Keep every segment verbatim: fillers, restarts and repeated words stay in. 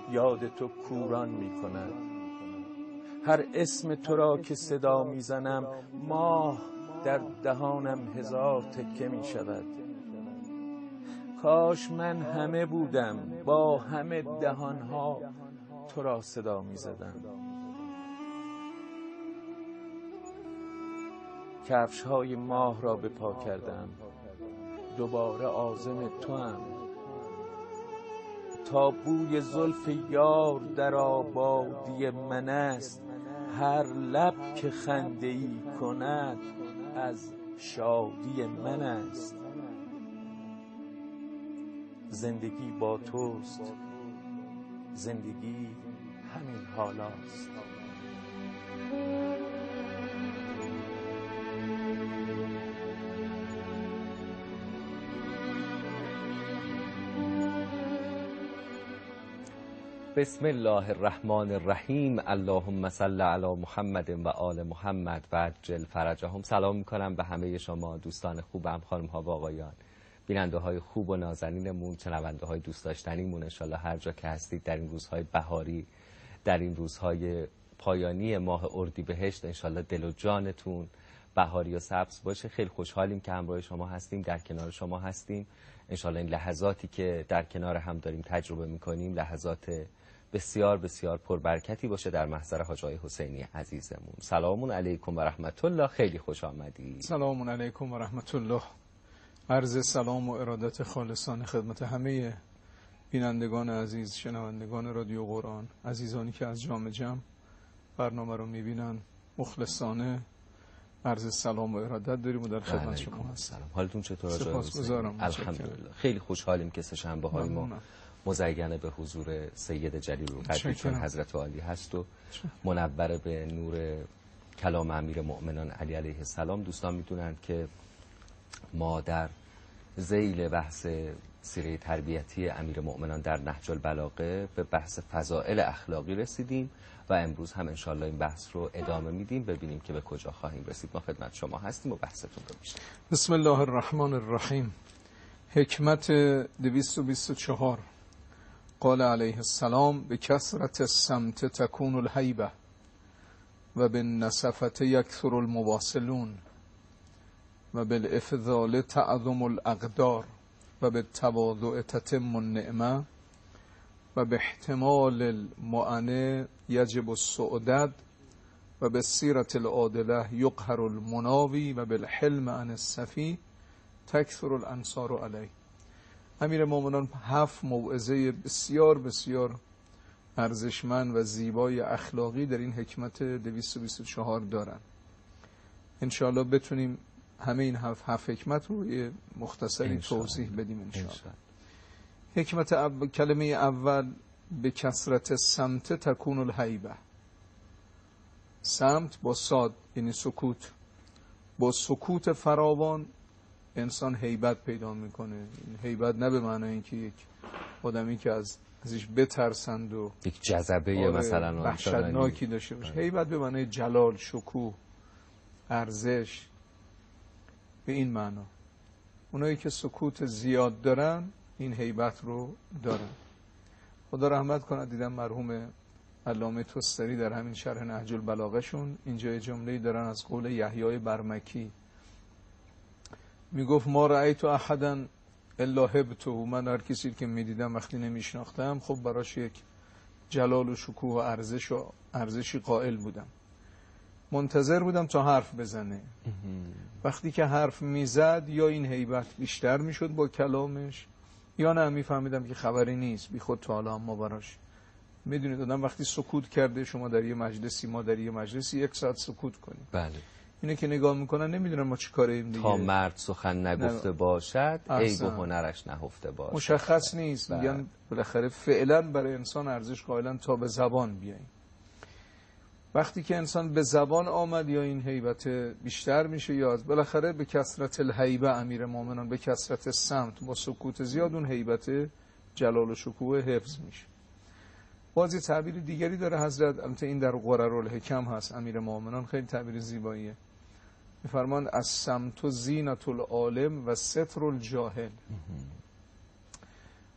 یاد تو کوران می کند. هر اسم تو را که صدا می زنم ماه در دهانم هزار تکه می شود. کاش من همه بودم با همه دهانها تو را صدا می زدم. کفش های ماه را به پا کردم، دوباره عازم تو هم. تا بوی زلف یار در آبادی من است، هر لب که خنده ای کند از شادی من است. زندگی با توست، زندگی همین حالاست. بسم الله الرحمن الرحیم. اللهم صل علی محمد و آل محمد و عجل فرجهم. سلام میکنم به همه شما دوستان خوبم، خانم ها و آقایان، بیننده های خوب و نازنینمون، شنونده های دوست داشتنیمون. انشالله هر جا که هستید در این روزهای بهاری، در این روزهای پایانی ماه اردیبهشت، انشالله دل و جانتون بهاری و سبز باشه. خیلی خوشحالیم که همراه شما هستیم، در کنار شما هستیم. انشالله این لحظاتی که در کنار هم داریم تجربه میکنیم لحظات بسیار بسیار پربرکتی باشه در محضر حاج آقای حسینی عزیزمون. سلام علیکم و رحمت الله. خیلی خوش آمدید. سلام علیکم و رحمت الله. عرض سلام و ارادت خالصانه خدمت همه بینندگان عزیز، شنوندگان رادیو قرآن، عزیزانی که از جام جم برنامه رو میبینن. مخلصانه عرض سلام و ارادت داریم و در خدمت شما هستیم. حالتون چطور؟ سپاسگزارم. الحمدلله. خیلی خوشحالیم که سه شنبه های ما مزینه به حضور سید جلیل القدر چون حضرت عالی هست و منور به نور کلام امیر مؤمنان علی علیه السلام. دوستان میدونند که ما در ذیل بحث سیره تربیتی امیر مؤمنان در نهج البلاغه به بحث فضائل اخلاقی رسیدیم و امروز هم انشالله این بحث رو ادامه میدیم، ببینیم که به کجا خواهیم رسید. ما خدمت شما هستیم و بحثتون رو میشنویم. بسم الله الرحمن الرحیم. حکمت دویست و بیست و چهار. قال علیه السلام: به کثرت السمت تکون الهیبه و به نصفت یکثر المواصلون و بالافضال تعظم الاقدار و به تواضع تتم النعمه و به احتمال المعنی یجب السعدد و به سیرت العادله یقهر المناوی و بالحلم عن السفی تکثر الانصار علیه. امیر مومنان هفت موعظه بسیار بسیار ارزشمند و زیبای اخلاقی در این حکمت دویست و بیست و چهار دارن. انشاءالله بتونیم همه این هفت, هفت حکمت رو یه مختصری توضیح بدیم انشاءالله. حکمت اول، کلمه اول به کثرت سمت تکون الهیبه. سمت با صاد یعنی سکوت. با سکوت فراوان انسان هیبت پیدا میکنه. این هیبت نه به معنی اینکه یک آدمی که از ازش بترسند و یک جذبه مثلا وحشتناکی داشته باشه. هیبت به معنی جلال، شکوه، ارزش، به این معنا. اونایی که سکوت زیاد دارن این هیبت رو دارن. خدا رحمت کنه، دیدم مرحوم علامه طستری در همین شرح نهج البلاغه شون اینجا جمله‌ای دارن از قول یحیی برمکی، میگفت ما رأیت احدا الا هبته. من هر کسی که میدیدم وقتی نمیشناختم خب براش یک جلال و شکوه و ارزش و ارزشی قائل بودم. منتظر بودم تا حرف بزنه. وقتی که حرف میزد یا این هیبت بیشتر میشد با کلامش یا نه میفهمیدم که خبری نیست، بی خود تا حالا ما براش. میدونید آدم وقتی سکوت کرده، شما در یه مجلسی، ما در یه مجلسی یک ساعت سکوت کنیم، بله، اینه که نگاه میکنن نمیدونن ما چی کاریم دیگه. تا مرد سخن نگفته نه. باشد عیب و هنرش نهفته باشد. مشخص نیست. میگن بالاخره فعلا برای انسان ارزش قائلن تا به زبان بیاین. وقتی که انسان به زبان آمد یا این هیبت بیشتر میشه یا از بالاخره به کثرت الهیبه امیر مومنان به کثرت سمت با سکوت زیاد اون هیبت جلال و شکوه حفظ میشه. بازی تعبیر دیگری داره حضرت، البته این در قررالحکم هست. امیر مومنان خیلی تعبیر زیباییه. میفرمان از سمت و زینت العالم و ستر الجاهل.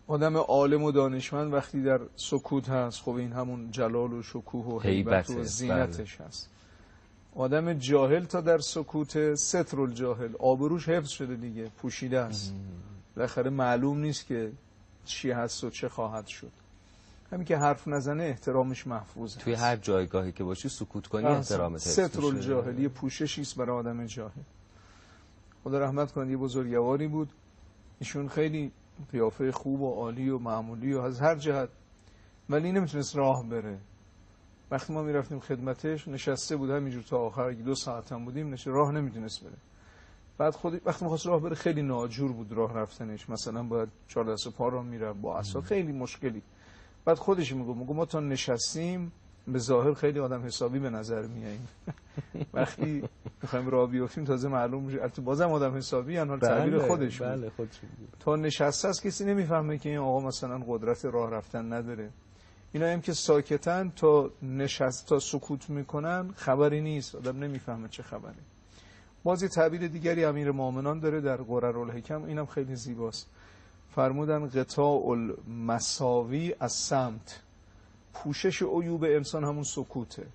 آدم عالم و دانشمند وقتی در سکوت هست، خب این همون جلال و شکوه و هیبت و زینتش هست. آدم جاهل تا در سکوت ستر الجاهل، آبروش حفظ شده دیگه، پوشیده است، بالاخره معلوم نیست که چی هست و چه خواهد شد. همین که حرف نزنه احترامش محفوظ هست. توی هر جایگاهی که باشی سکوت کنی احترامت حفظ میشه. ستر الجاهل یه پوششی است برای آدم جاهل. خدا رحمت کنه، یه بزرگواری بود، ایشون خیلی قیافه خوب و عالی و معمولی و از هر جهت، ولی نمیتونست راه بره. وقتی ما میرفتیم خدمتش نشسته بود همینجور تا آخر، دو ساعت هم بودیم، نشه راه نمیتونست بره. بعد خود وقتی می‌خواست راه بره خیلی ناجور بود راه رفتنش، مثلا باید چهار دست پا راه میره با عصا، خیلی مشکلی. بعد خودش میگه میگه ما تا نشستیم به ظاهر خیلی آدم حسابی به نظر میاییم، وقتی میخوایم راه بیافتیم تازه معلوم میشه البته بازم آدم حسابی ان، حال تعبیر خودش بود. بله خودش بود. تا نشسته است کسی نمیفهمه که این آقا مثلا قدرت راه رفتن نداره. اینا هم که ساکتن تا نشست تا سکوت میکنن خبری نیست، آدم نمیفهمه چه خبره. بازی تعبیر دیگری امیرالمومنان داره در قررالحکم، اینم خیلی زیباست. فرمودن قطاع المساوی از سمت، پوشش عیوب انسان همون سکوته.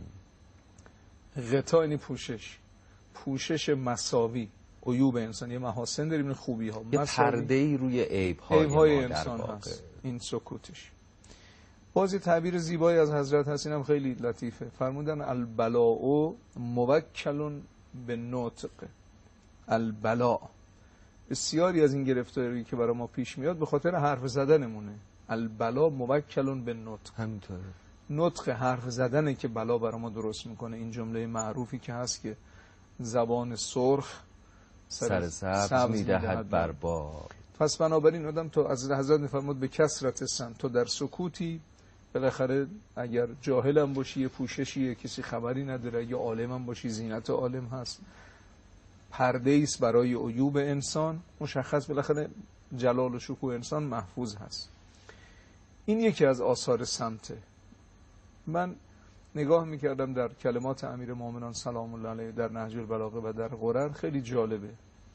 قطاع یعنی پوشش، پوشش مساوی عیوب انسان، یه محاسن داریم، این خوبی ها، یه پرده‌ای روی عیب‌های عیب‌های انسان هست، این سکوتش. بازی تعبیر زیبایی از حضرت هست، اینم خیلی لطیفه. فرمودن البلاء موکل به نطق. البلاء، بسیاری از این گرفتاری که برای ما پیش میاد به خاطر حرف زدنمونه. البلاء موکل به نطق، همینطوره. نطق حرف زدنه که بلا برای ما درست میکنه. این جمله معروفی که هست که زبان سرخ سر سبز میدهد بر بار. پس بنابراین آدم تو از حضرت میفرمود به کثرت سن، تو در سکوتی بالاخره اگر جاهلم باشی یه پوششیه، کسی خبری نداره، اگه عالمم باشی زینت عالم هست، پرده است برای عیوب انسان مشخص، بالاخره جلال و شکوه انسان محفوظ هست. این یکی از آثار سمته. من نگاه میکردم در کلمات امیرالمومنان سلام الله علیه در نهج البلاغه و در قرر، خیلی جالبه.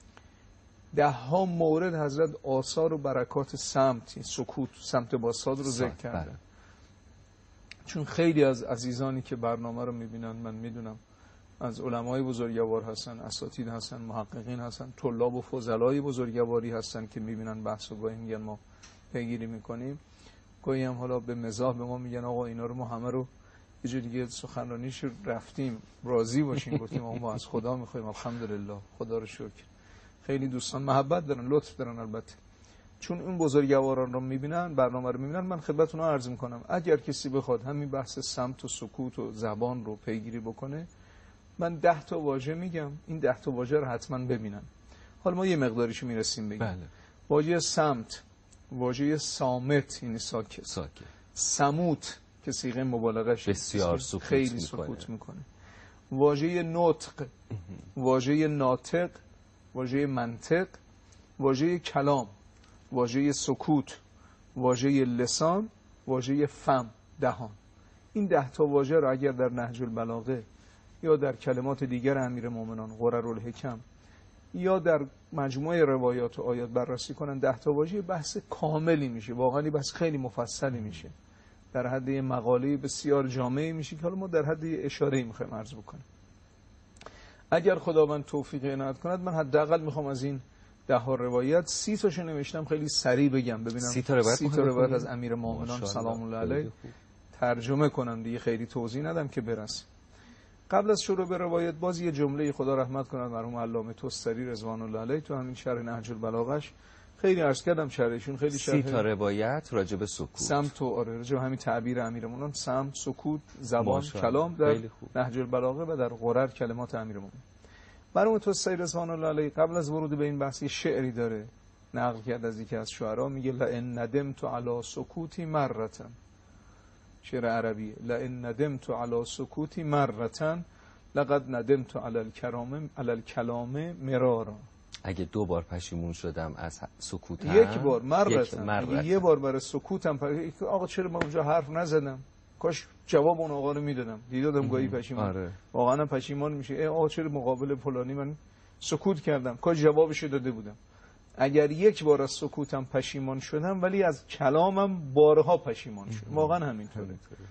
ده ها مورد حضرت آثار و برکات سمت، سکوت، سمت با صاد رو ذکر کردن. چون خیلی از عزیزانی که برنامه رو میبینن، من میدونم از علمای بزرگوار هستن، اساتید هستن، محققین هستن، طلاب و فضلای بزرگواری هستن که میبینن بحث و گاهی میگن ما پیگیری میکنیم، گاهی هم حالا به مزاح به ما میگن آقا اینا رو ما همه رو یه جور دیگه سخنرانیش رفتیم، راضی باشیم، گفتیم آقا ما از خدا میخوایم، الحمدلله، خدا رو شکر. خیلی دوستان محبت دارن، لطف دارن، البته چون این بزرگواران رو میبینن، برنامه رو میبینن. من خدمتتون عرض میکنم اگر کسی بخواد همین بحث سمت و سکوت و زبان رو پیگیری بکنه، من ده تا واژه میگم، این ده تا واژه رو حتما ببینن. حالا ما یه مقداریشو میرسیم بگیم. بله. واژه سمت، واژه صامت یعنی ساکت، ساکت. سموت که صیغه مبالغه‌اش بسیار سکوت خیلی میکنه. سکوت میکنه. واژه نطق، واژه ناطق، واژه منطق، واژه کلام، واژه سکوت، واژه لسان، واژه فم، دهان. این ده تا واژه رو اگر در نهج البلاغه یا در کلمات دیگر امیرالمومنان قررالحکم یا در مجموعه روایات و آیات بررسی کنن، ده تا واژه بحث کاملی میشه، واقعا بحث خیلی مفصلی میشه، در حد یه مقاله بسیار جامعی میشه که حالا ما در حد یه اشاره‌ای میخوایم عرض بکنیم. اگر خداوند توفیق عنایت کند، من حداقل میخوام از این ده ها روایت سی تاشو نوشتم، خیلی سریع بگم ببینم سی تا روایت, سی تا روایت از امیرالمومنان سلام الله علیه ترجمه کنم دیگه، خیلی توضیح ندم که برسه. قبل از شروع به روایت باز یه جمله خدا رحمت کند مرحوم علامه توستری رضوان الله علیه تو همین شرح نهج البلاغه‌اش خیلی عرض کردم، شرحشون خیلی شرح سی تا روایت راجع به سکوت، سمت و آره راجع به همین تعبیر امیرالمومنان، سمت، سکوت، زبان، کلام در نهج البلاغه و در قرر کلمات امیرالمومنان. مرحوم توستری رضوان الله علیه قبل از ورود به این بحث شعری داره نقل کرد از یکی از شعرا، میگه لئن ندمت علی سکوتی مرتا، شعر عربی، لئن ندمت علی سکوتی مرتا لقد ندمت علی الکلام علی الکلام مرارا. اگه دو بار پشیمون شدم از سکوتم، یک بار مرتا، یه بار برای سکوتم پر... آقا چرا من اونجا حرف نزدم، کاش جواب اون آقا رو میدادم، دیدادم گاهی پشیمون. آره. واقعا پشیمان میشه، ای آقا چرا مقابل فلانی من سکوت کردم، کاش جوابش داده بودم. اگر یک بار از سکوتم پشیمان شدم ولی از کلامم بارها پشیمان شدم. واقعا همینطوره.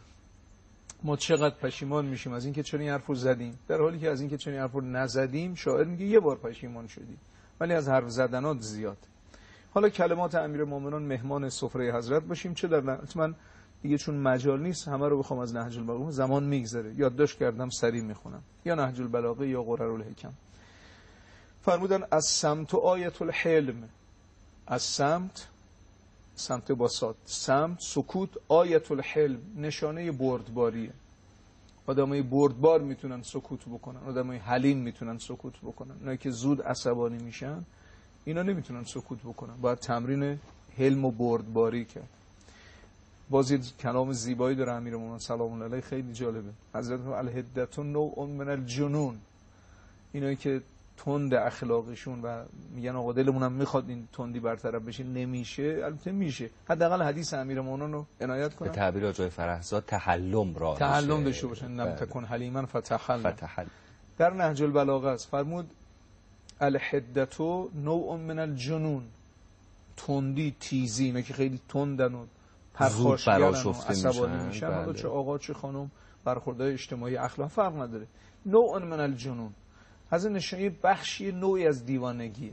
ما چقدر پشیمان میشیم از اینکه چنین حرفو زدیم، در حالی که از اینکه چنین حرفو نزدیم شاعر میگه یه بار پشیمان شدیم، ولی از حرف زدنات زیاد. حالا کلمات امیرالمومنین مهمان سفره حضرت باشیم. چه در من دیگه چون مجال نیست همه رو بخوام از نهج البلاغه، زمان میگذره، یادداشت کردم سریع میخونم، یا نهج البلاغه یا قررالحکم. فرمودن از سمت و آیت الحلم، از سمت، سمت باسات، سمت سکوت، آیت الحلم نشانه بردباریه. آدمای بردبار میتونن سکوت بکنن، آدمای حلیم میتونن سکوت بکنن. اونایی که زود عصبانی میشن اینا نمیتونن سکوت بکنن، باید تمرین حلم و بردباری کرد. بازی کلام زیبایی داره امیرالمومنین سلام الله علیه، خیلی جالبه. حضرت الحدة نوع من الجنون، اینایی که تند اخلاقشون و میگن آقا دلمون هم میخواد این تندی برطرف بشه، نمیشه. البته میشه. حداقل حدیث امیرالمومنین رو عنایت کنم، به تعبیر آقای فرحزاد تحلم را تحلم داشته باشن. نم تکن حلیما فتحلم فتحل. در نهج البلاغه است فرمود الحدة نوع من الجنون، تندی، تیزی، اینا که خیلی تندن و پرخاشگرن و عصبانی میشن، حالا چه آقا چه خانم، برخوردهای اجتماعی اخلاق فرق نداره. نوع من الجنون، حضرت نشانه بخشی نوعی از دیوانگیه.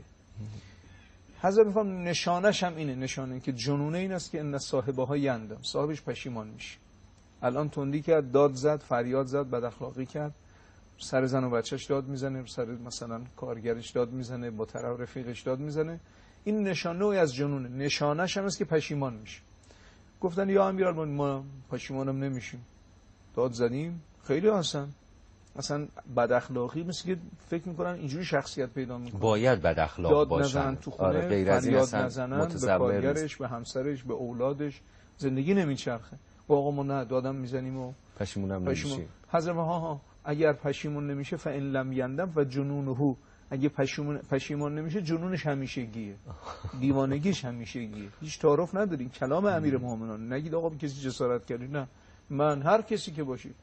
حضرت میفهم نشانش هم اینه، نشانه که جنونه این است که ان صاحبه ها یندم، صاحبش پشیمان میشه. الان تندی کرد، داد زد، فریاد زد، بد اخلاقی کرد، سر زن و بچهش داد میزنه، سر مثلا کارگرش داد میزنه، با طرف رفیقش داد میزنه. این نشانه نوعی از جنونه، نشانش هم است که پشیمان میشه. گفتن یا امیرالمومنین ما پشیمانم نمیشیم، داد زدیم، خیلی آسان. اصلا بد اخلاقی مثل که فکر میکنن اینجوری شخصیت پیدا میکنن، باید بد اخلاق باشن، داد نزنن تو خونه، آره، غیر از این فریاد نزنن به کارگرش، به همسرش، به اولادش، زندگی نمیچرخه. با آقا ما نه دادم میزنیم و پشیمونم نمیشیم. حضرت ها ها اگر پشیمون نمیشه فان لم یندم و جنونه، اگه پشیمون پشیمان نمیشه جنونش همیشگیه، دیوانگیش همیشگیه، هیچ تعارف نداریم. کلام امیرالمومنین، نگید آقا کسی جسارت کردی، نه، من هر کسی که باشی.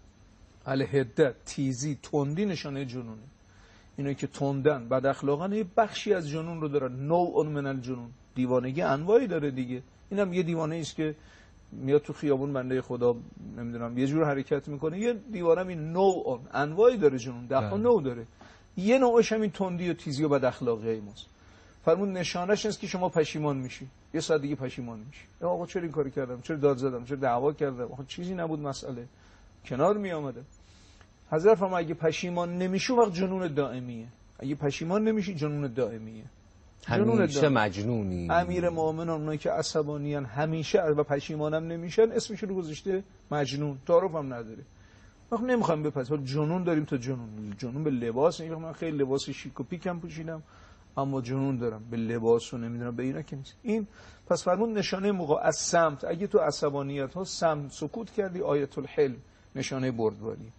الحده، تیزی، تندی نشانه جنونه. اینا که تندن، بد اخلاقن، یه بخشی از جنون رو دارن. نوع من الجنون، دیوانگی انواعی داره دیگه. اینم یه دیوانه است که میاد تو خیابون بنده خدا نمیدونم یه جور حرکت میکنه، یه دیوانه این نوع انواعی داره، جنون ده تا نوع داره. یه نوعش هم این تندی و تیزی و بد اخلاقی ماست. فرمود نشانش است که شما پشیمان میشی، یه ساعت دیگه پشیمان میشی. آقا چرا این کاری کردم، چرا داد زدم، چرا دعوا کردم، آقا چیزی نبود، مسئله کنار می آمده. حضرت فرمود اگه پشیمان نمیشی وقت جنون دائمیه. اگه پشیمان نمیشی جنون دائمیه، همیشه مجنونی. امیر مومنان اونایی که عصبانیان همیشه و پشیمانم نمیشن اسمش رو گذاشته مجنون، تعارف هم نداره. وقت نمیخوام بپذیریم جنون داریم تا جنون. جنون به لباس، این من خیلی لباس شیک و پیکم پوشیدم اما جنون دارم به لباس و نمیدونم به اینا که نیست. این پس فرمود نشانه موقع از سمت، اگه تو عصبانیت ها سمت سکوت کردی، آیت الحلم نشانه بردباری.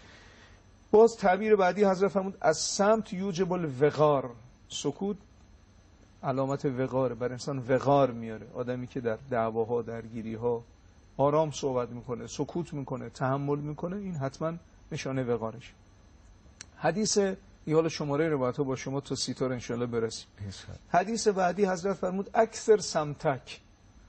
باز تعبیر بعدی حضرت فرمود از سمت یوجب الوقار، سکوت علامت وقاره، بر انسان وقار میاره. آدمی که در دعواها، درگیریها آرام صحبت میکنه، سکوت میکنه، تحمل میکنه، این حتما نشانه وقارش. حدیث یه حال شماره روایت‌ها با شما تا سیتار انشالله برسیم. حدیث بعدی حضرت فرمود اکثر سمتک،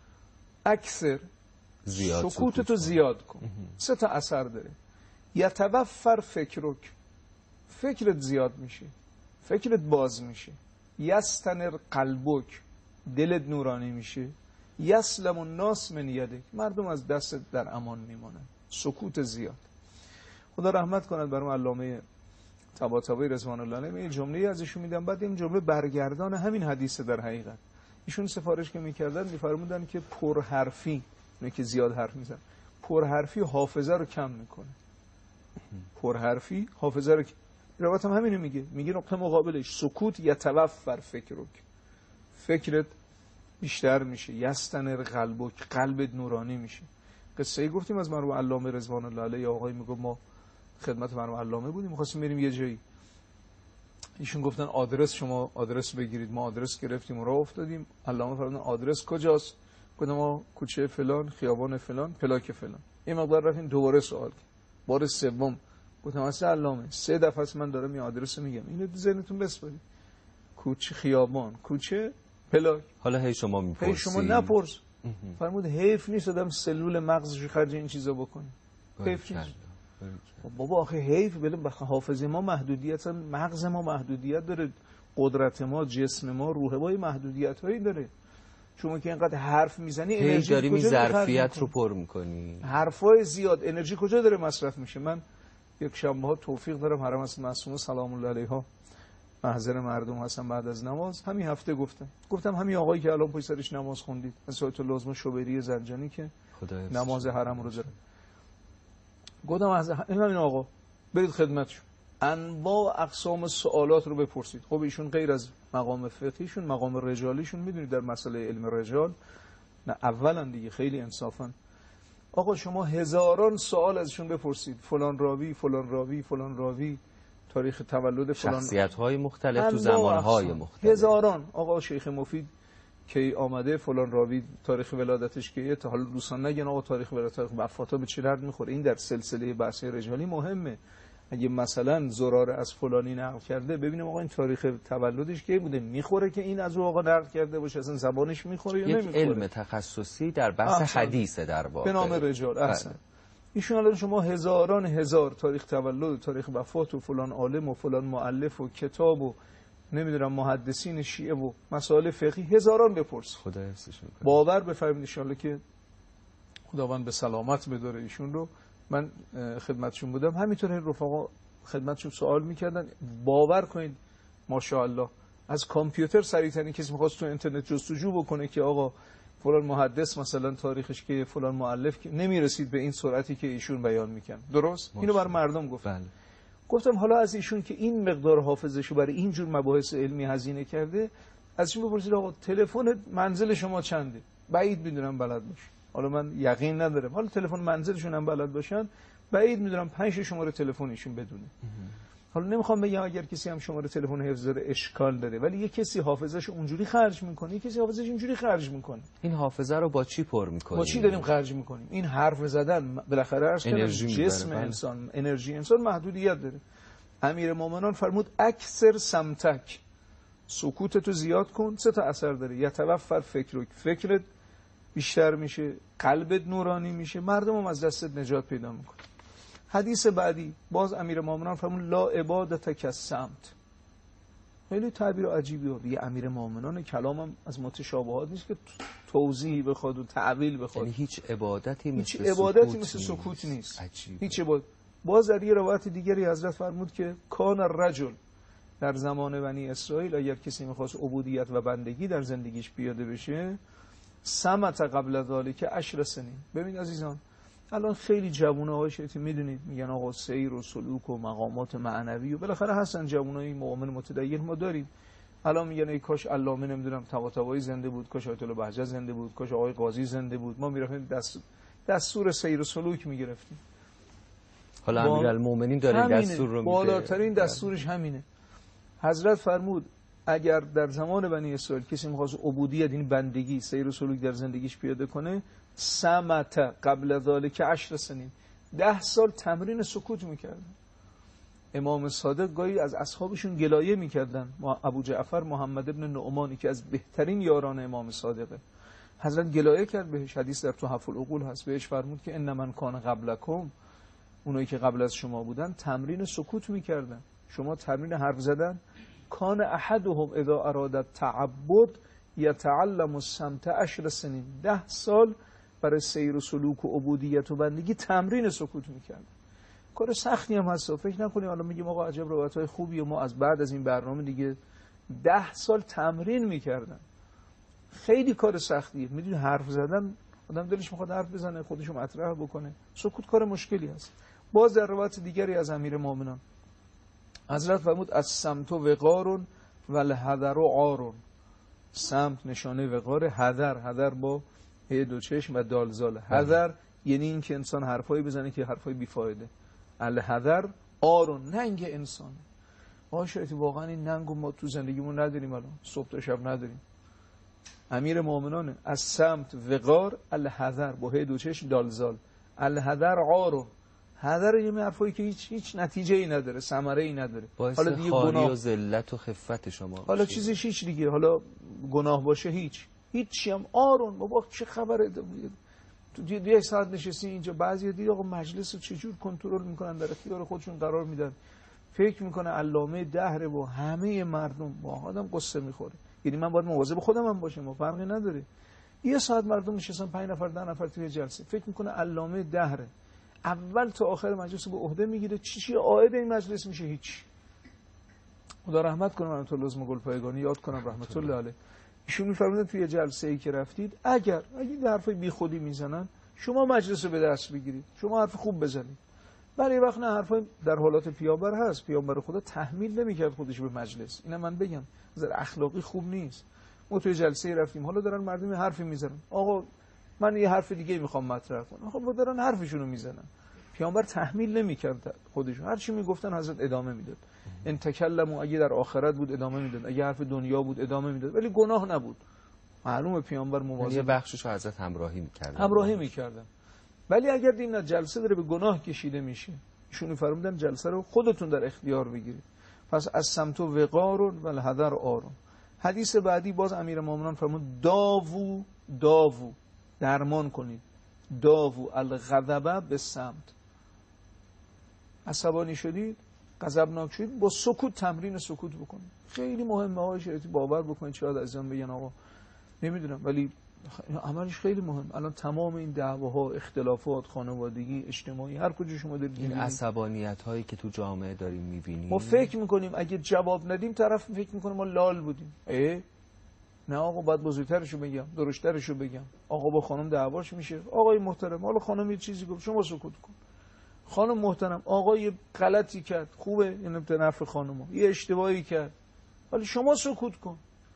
اکثر سکوت تو زیاد کن. سه تا اثر داره. یتوفر فکرک، فکرت زیاد میشه، فکرت باز میشه. یستنر قلبک، دلت نورانی میشه. یسلم الناس من یدک، مردم از دست در امان میمونن. سکوت زیاد. خدا رحمت کند بر علامه طباطبایی رضوان الله علیه. یه جمله ازشون میدم، بعد این جمله برگردان همین حدیث در حقیقت. ایشون سفارش که میکردن میفرمودن که پرحرفی، نه که زیاد حرف میزنن، پرحرفی حافظه رو کم میکنه. پرحرفی حافظه رو، روایت هم همینو میگه، میگه نقطه مقابلش سکوت یتوفر فکرک، فکرت بیشتر میشه. یستنر قلبک، قلبت نورانی میشه. قصه گفتیم از مرحوم علامه رضوان الله علیه. آقای میگه ما خدمت مرحوم علامه بودیم، می‌خواستیم بریم یه جایی، ایشون گفتن آدرس، شما آدرس بگیرید. ما آدرس گرفتیم و راه افتادیم. علامه فرمودن آدرس کجاست؟ گفتم ما کوچه فلان، خیابان فلان، پلاک فلان. این مقدار رفتیم دوباره سوال. بار سوم گفتم اصلا علامه سه دفعه است من دارم این آدرس میگم، اینو تو ذهنتون بسپارید. کوچه خیابان، کوچه پلاک. حالا هی شما میپرسی، هی شما نپرس. فرمود حیف نیست آدم سلول مغزش خرج این چیزا بکنه. حیف نیست. بابا آخه حیف، بله حافظه ما محدودیت، مغز ما محدودیت داره، قدرت ما، جسم ما، روح ما محدودیت هایی داره. شما که اینقدر حرف میزنی انرژی داری می ظرفیت رو پر میکنی، حرفای زیاد، انرژی کجا داره مصرف میشه؟ من یک شنبه ها توفیق دارم حرم از معصومه سلام الله علیها محضر مردم هستم بعد از نماز. همین هفته گفتم گفتم همین آقایی که الان پشت سرش نماز خوندید از آیت لازمه شوبری زنجانی که نماز حرم رو داره، گفتم از همین آقا برید خدمتشون، انواع اقسام سوالات رو بپرسید. خب ایشون غیر از مقام فقهیشون، مقام رجالیشون، میدونید در مسئله علم رجال نه اولا دیگه خیلی انصافا آقا شما هزاران سوال ازشون بپرسید، فلان راوی فلان راوی فلان راوی، تاریخ تولد فلان، شخصیت‌های مختلف تو زمان‌های مختلف، هزاران. آقا شیخ مفید کی آمده، فلان راوی تاریخ ولادتش کیه، تا حالا دوستان نگن آقا تاریخ ولادت وفاتا به چه درد میخوره. این در سلسله بحث رجالی مهمه. اگه مثلا زراره از فلانی نقل کرده، ببینیم آقا این تاریخ تولدش کی بوده، میخوره که این از او آقا نقل کرده باشه، اصلا زبانش میخوره یا نمیخوره. یک علم تخصصی در بحث حدیث در واقع به نام رجال. احسن. ایشون الان شما هزاران هزار تاریخ تولد، تاریخ وفات و فلان عالم و فلان مؤلف و کتاب و نمیدونم محدثین شیعه و مسائل فقهی هزاران بپرس. خدا حفظش میکنه. باور بفرمایید ان شاءالله که خداوند به سلامت بداره ایشون رو. من خدمتشون بودم، همینطور این رفقا خدمتشون سوال میکردن، باور کنید ماشاءالله از کامپیوتر سریعترین کسی میخواست تو اینترنت جستجو بکنه که آقا فلان محدث مثلا تاریخش که فلان مؤلف که نمیرسید به این سرعتی که ایشون بیان میکنن. درست؟ اینو بر مردم گفتم. بله. گفتم حالا از ایشون که این مقدار حافظه‌شو برای این جور مباحث علمی هزینه کرده، ازشون بپرسید آقا تلفن منزل شما چنده؟ بعید میدونم بلد باشه. حالا من یقین ندارم، حالا تلفن منزلشون هم بلد باشن، بعید میدونم پنج شماره تلفنشون بدونه. حالا نمیخوام بگم اگر کسی هم شماره تلفن حفظ داره اشکال داره، ولی یه کسی حافظه‌شو اونجوری خرج میکنه، یه کسی حافظه‌شو اینجوری خرج میکنه. این حافظه رو با چی پر میکنیم؟ با چی داریم خرج میکنیم؟ این حرف زدن بالاخره عرض کردم جسم انسان، انرژی انسان محدودیت داره. امیرالمومنین فرمود اکثر سمتک، سکوتتو زیاد کن، سه تا اثر داره. یتوفر فکرک، فکرت بیشتر میشه، قلبت نورانی میشه، مردم هم از دستت نجات پیدا میکنه. حدیث بعدی باز امیرالمومنین فرمود لا عبادت کالصمت. خیلی تعبیر عجیبی بود. یه امیرالمومنین کلامم از متشابهات نیست که توضیحی بخواد و تعویل بخواد. یعنی هیچ عبادتی مثل هیچ عبادتی مثل سکوت نیست. عجیبه. هیچ عبادت. باز در یه روایت دیگری حضرت فرمود که کان الرجل، در زمان بنی اسرائیل اگر کسی میخواست عبودیت و بندگی در زندگیش پیاده بشه، سمت قبل ذالک عشر سنین. ببین عزیزان الان خیلی جوانه‌های شیطی میدونید میگن آقا سیر و سلوک و مقامات معنوی و بالاخره هستن جوانای مؤمن متدین ما داریم. الان میگن ای کاش علامه نمیدونم طباطبایی زنده بود، کاش آیت الله بهجت زنده بود، کاش آقای قاضی زنده بود، ما میرفتیم دست دستور سیر و سلوک میگرفتیم. حالا امیرالمومنین داره دستور رو میده، بالاترین دستورش همینه. حضرت فرمود اگر در زمان بنی اسرائیل کسی می‌خواست عبودیت، این بندگی، سیر و سلوک در زندگیش پیاده کنه، سمت قبل ذالک عشر سنین، ده سال تمرین سکوت میکردن. امام صادق گاهی از اصحابشون گلایه میکردن. ابو جعفر محمد ابن نعمانی که از بهترین یاران امام صادقه، حضرت گلایه کرد بهش، حدیث در تحف العقول هست، بهش فرمود که ان من کان قبلکم، اونایی که قبل از شما بودن تمرین سکوت میکردن، شما تمرین حرف زدن. کان احدهم اذا اراد التعبد یتعلم الصمت عشر سنین، ده سال برای سیر و سلوک و عبودیت و بندگی تمرین سکوت میکرد. کار سختی هم هست، فکر نکنیم حالا میگیم آقا عجب روایت‌های خوبی و ما از بعد از این برنامه دیگه ده سال تمرین میکردن. خیلی کار سختیه. میدونی حرف زدن آدم دلش میخواد حرف بزنه، خودشو مطرح بکنه، سکوت کار مشکلی هست. باز در روایت دیگری از امیرالمومنین حضرت فرمود از سمت و وقار و الحذر و عار. سمت نشانه وقار، حذر حذر با ه دو چشم و دال زال. حذر یعنی این که انسان حرفایی بزنه که حرفای بیفایده. الحذر عار، ننگ انسان. ما شاید واقعا این ننگو ما تو زندگیمون نداریم، الان صبح تا شب نداریم. امیر مومنان از سمت وقار، الحذر با ه دو چشم دال زال. الحذر عار، هدر یه حرفایی که هیچ هیچ نتیجه ای نداره، ثمره ای نداره. حالا دیگه گناه و ذلت و خفت شما حالا چیزش هیچ دیگه، حالا گناه باشه هیچ هیچی هم آرون بابا چه خبره. تو یه ساعت نشستی اینجا، بعضی دیگه آقا مجلس رو چجور کنترل میکنن، در اختیار خودشون قرار میدن، فکر میکنه علامه دهره و همه مردم با آدم قصه میخوره. یعنی من باید مواظب خودم هم باشم، فرقی نداره. یه ساعت مردم نشستن، پنج نفر ده نفر توی جلسه، فکر میکنه علامه دهره، اول تا آخر مجلس رو به عهده میگیره، چی چی عاید این مجلس میشه هیچ. خدا رحمت کنه رحمت الله اسم گلپایگانی، یاد کنم رحمت الله علیه، ایشون میفرمودن توی جلسه ای که رفتید اگر اگه حرفای بیخودی میزنن شما مجلس رو به دست بگیرید، شما حرف خوب بزنید. برای یه وقت نه حرفای در حالات پیامبر هست، پیامبر خدا تحمیل نمیکرد خودش به مجلس، اینا من بگم نظر اخلاقی خوب نیست. ما توی جلسه ای رفتیم، حالا دارن مردم حرفی میزنن، آقا من یه حرف دیگه میخوام مطرح کنم، آقا دارن حرفشون رو میزنن. پیامبر تحمیل نمیکرد خودش، هر چی میگفتن حضرت ادامه میداد. ان تکلموا، اگه در آخرت بود ادامه میداد، اگه حرف دنیا بود ادامه میداد، ولی گناه نبود. معلومه پیامبر مواظب یه بخشش رو حضرت همراهی میکردن همراهی میکردن. ولی اگر دیدین جلسه داره به گناه کشیده میشه، ایشون فرمودن جلسه رو خودتون در اختیار بگیرید. پس از سمت و وقار و الحذر آرون. حدیث بعدی باز امیرالمومنین فرمود داوو داوو، درمان کنید، داوو الغضب بالصمت. عصبانی شدید، غضبناک شدید، با سکوت تمرین سکوت بکنید. خیلی مهمه های شریعتی، باور بکنید. شاید عزیزان بگن آقا نمیدونم، ولی عملش خیلی مهم. الان تمام این دعواها، اختلافات خانوادگی، اجتماعی، هر کجا شما دارید این عصبانیت هایی که تو جامعه داریم میبینیم، ما فکر میکنیم اگه جواب ندیم طرف فکر میکنه ما لال بودیم. اه نه آقا، باید بزرگترشو بگم، درشترشو بگم. آقا با خانم دعواش میشه، آقای محترم حالا خانم یه چیزی گفت شما سکوت کن. خانم محترم آقا یه غلطی کرد، خوبه این به نفع خانم، یه اشتباهی کرد، ولی شما سکوت کن.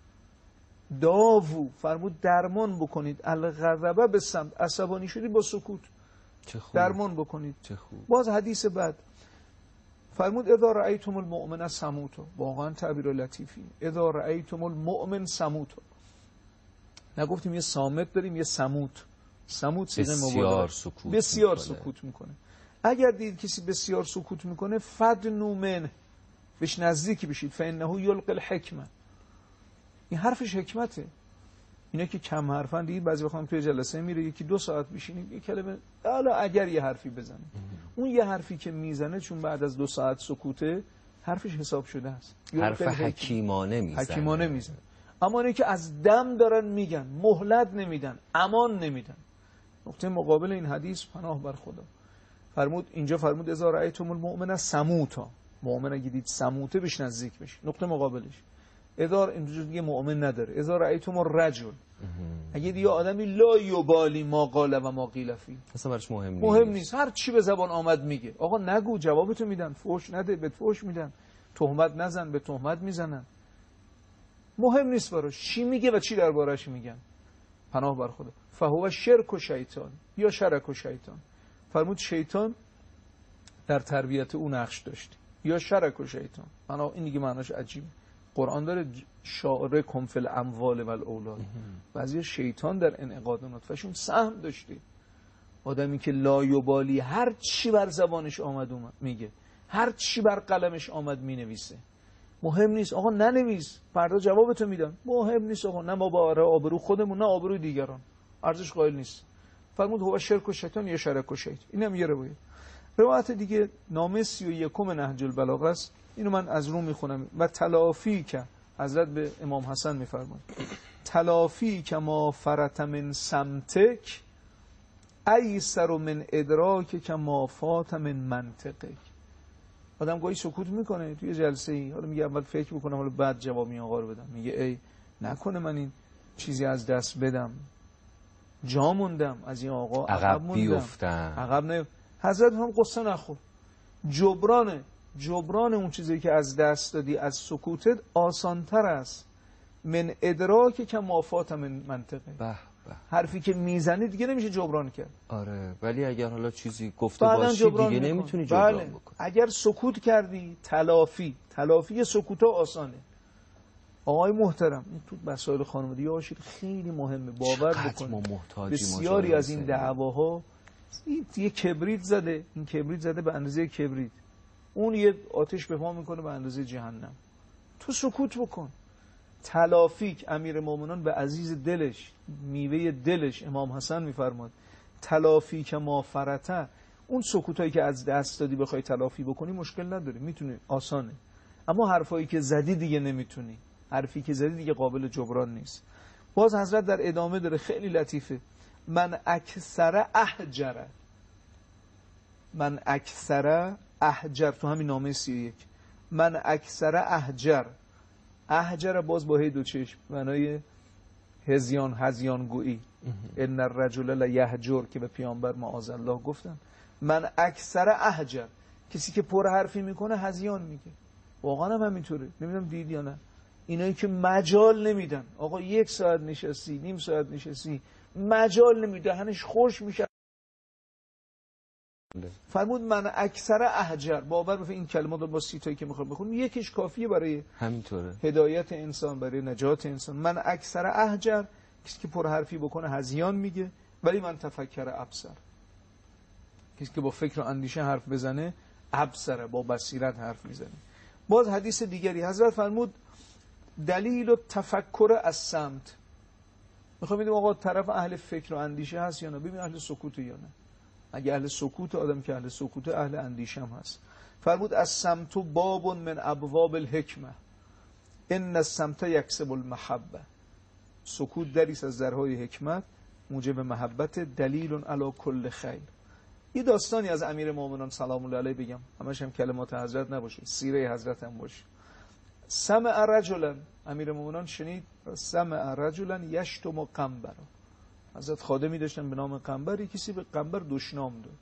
داوو فرمود درمان بکنید الغضب بالصمت، عصبانی شدی با سکوت چه خوب. درمان بکنید. چه خوب. باز حدیث بعد فرمود اذا رأیتم المؤمن صموتا، واقعا تعبیر لطیفی، اذا رأیتم المؤمن صموتا. نگفتیم یه صامت داریم یه صموت. صموت صیغه مبالغه، سکوت بسیار میکنه. سکوت میکنه. اگر دید کسی بسیار سکوت میکنه فدنوا منه، بهش نزدیک بشید، فانه یلقی الحکمه، این حرفش حکمته. اینا که کم حرفن دیگه، بعضی وقتا توی جلسه میره یکی دو ساعت بشینید یه کلمه، حالا اگر یه حرفی بزنه، اون یه حرفی که میزنه چون بعد از دو ساعت سکوته حرفش حساب شده است، حرف حکیمانه میزنه، حکیمانه میزنه. اما اینه که از دم دارن میگن، مهلت نمیدن، امان نمیدن. نقطه مقابل این حدیث پناه بر خدا. فرمود اینجا فرمود اذا رأیتم المؤمن صموتا، مؤمن اگه دید صموته بهش نزدیک بشه. نقطه مقابلش اذا اینجوری دیگه مؤمن نداره، اذا رأیتم الرجل، اگه دیگه آدمی لا یبالی ما قال و ما قیل فی، اصلا براش مهم نیست، مهم نیست، هر چی به زبان آمد میگه. آقا نگو، جوابتو میدن، فوش نده به فوش میدن، تهمت نزن به تهمت میزنن، مهم نیست براش چی میگه و چی دربارش میگن. پناه بر خدا. فهو شرک و شیطان یا شرک و شیطان. فرمود شیطان در تربیت او نقش داشت، یا شرک و شیطان. پناه این دیگه معناش عجیبه. قرآن داره شارکهم فی الاموال و الاولاد، بعضی شیطان در انعقاد نطفه‌شون سهم داشته. آدمی که لایبالی هر چی بر زبانش آمد اومد میگه، هر چی بر قلمش آمد مینویسه، مهم نیست آقا ننویس، فردا جوابتو میدم، مهم نیست آقا، نه ما با آبرو خودمون نه آبروی دیگران ارزش قائل نیست. فرمود هو شرک و شیطان یا شرک و شیطان. اینم یه روایت. روایت دیگه نامه سی و یکم نهج البلاغه است، اینو من از رو میخونم. و تلافی که حضرت به امام حسن میفرمایند تلافی که ما فرط من سمتک ایسر من ادراک که ما فات من منطقک. آدم گاهی سکوت میکنه توی جلسه ای، حالا میگه اول فکر بکنم حالا بعد جواب این آقا رو بدم، میگه ای نکنه من این چیزی از دست بدم، جا موندم از این آقا، عقب بیفتم، عقب نه. حضرت هم قصه نخور، جبرانه جبران اون چیزی که از دست دادی از سکوتت آسانتر است من ادراک که مافات من منطقه. به به. حرفی که میزنی دیگه نمیشه جبران کرد. آره، ولی اگر حالا چیزی گفته باشی دیگه میکن. نمیتونی جبران بله. بکنی. اگر سکوت کردی تلافی تلافی سکوتا آسانه. آقای محترم این تو مسائل خانوادگی آشید خیلی مهمه، باور بکنید بسیاری از این دعواها این یه کبریت زده، این کبریت زده به اندازه کبریت، اون یه آتش به پا میکنه به اندازه جهنم. تو سکوت بکن. تلافیک امیر مومنان به عزیز دلش، میوه دلش، امام حسن میفرماد تلافیک ما فرته، اون سکوتایی که از دست دادی بخوای تلافی بکنی مشکل نداره، میتونی، آسانه. اما حرفایی که زدی دیگه نمیتونی، حرفی که زدی دیگه قابل جبران نیست. باز حضرت در ادامه داره، خیلی لطیفه. من اکثر احجر، من اکثر احجر، تو همین نامه سی و یک، من اکثر احجر، احجر باز با هی دو چشم، معنای هزیان، هزیان گویی. ان الرجل لیهجر که به پیامبر معاذ الله گفتن. من اکثر احجر، کسی که پر حرفی میکنه هزیان میگه. واقعا هم همینطوره. نمیدونم دید یا نه، اینایی که مجال نمیدن، آقا یک ساعت نشستی، نیم ساعت نشستی، مجال نمیده، هنش خوش میشه. فرمود من اکثر احجر، باور به این کلمات با سیتایی که میخوام بخونم یکیش کافیه برای همینطوره هدایت انسان، برای نجات انسان. من اکثر احجر، کسی که پر حرفی بکنه هزیان میگه، ولی من تفکر ابصر، کسی که با فکر و اندیشه حرف بزنه ابصره، با بصیرت حرف میزنه. باز حدیث دیگری حضرت فرمود دلیل و تفکر از سمت. میخوام ببینیم آقا طرف اهل فکر و اندیشه هست یا نه، ببین اهل سکوت یا نه. اگه اهل سکوت، آدم که اهل سکوت اهل اندیشه هم هست. فرمود از سمت باب من ابواب الحکمه ان السمت یکسب المحبه، سکوت دریست از درهای حکمت موجب محبت، دلیل علی کل خیر. یه داستانی از امیر مومنان سلام الله علیه بگم، همش هم کلمات حضرت نباشه، سیره حضرت هم باشه. سمع رجلا، امیر مومنان شنید، سمع رجلا یشتم قنبر، حضرت خادمی داشتن به نام قنبر، کسی به قنبر دشنام داد.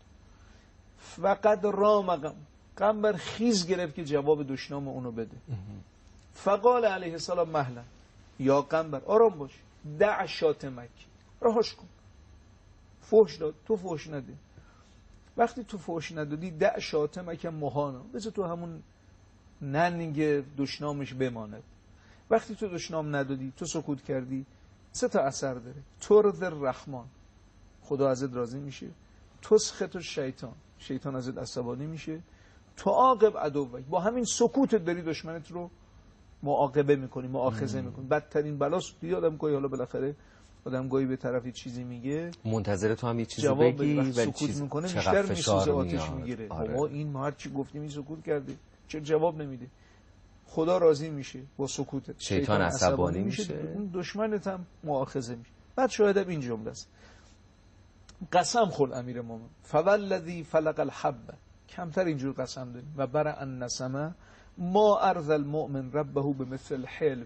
فقد رام قنبر خیز گرفت که جواب دشنام اونو بده. فقال علیه السلام مهلا، یا قنبر آرام باش، دع شاتمک، رهاش کن، فحش داد، تو فحش نده. وقتی تو فحش ندادی، دع شاتمک مهانا، بذار تو همون ننگ دشنامش بماند. وقتی تو دشنام ندادی، تو سکوت کردی، سه تا اثر داره. ترد الرحمن، خدا ازت راضی میشه. تسخط الشیطان، شیطان ازت عصبانی میشه. تعاقب عدوک، با همین سکوتت داری دشمنت رو معاقبه میکنی، مؤاخذه میکنی. بدترین بلاست یادم گوی، حالا بالاخره آدم گویی به طرف یه چیزی میگه، منتظر تو هم یه چیزی بگی، ولی سکوت چیز میکنه بیشتر بیشتر میسوزه، آتش میگیره. آقا این ما هر چی گفتیم این سکوت کرده، چه جواب نمیده. خدا راضی میشه با سکوتت، شیطان عصبانی میشه، میشه. اون دشمنت هم مؤاخذه میشه. بعد شاهد این جمله است، قسم خورد امیر مومن، فوالذی فلق الحب، کمتر اینجور قسم داریم، و برا النسمه ما ارض المؤمن ربه بمثل الحلم،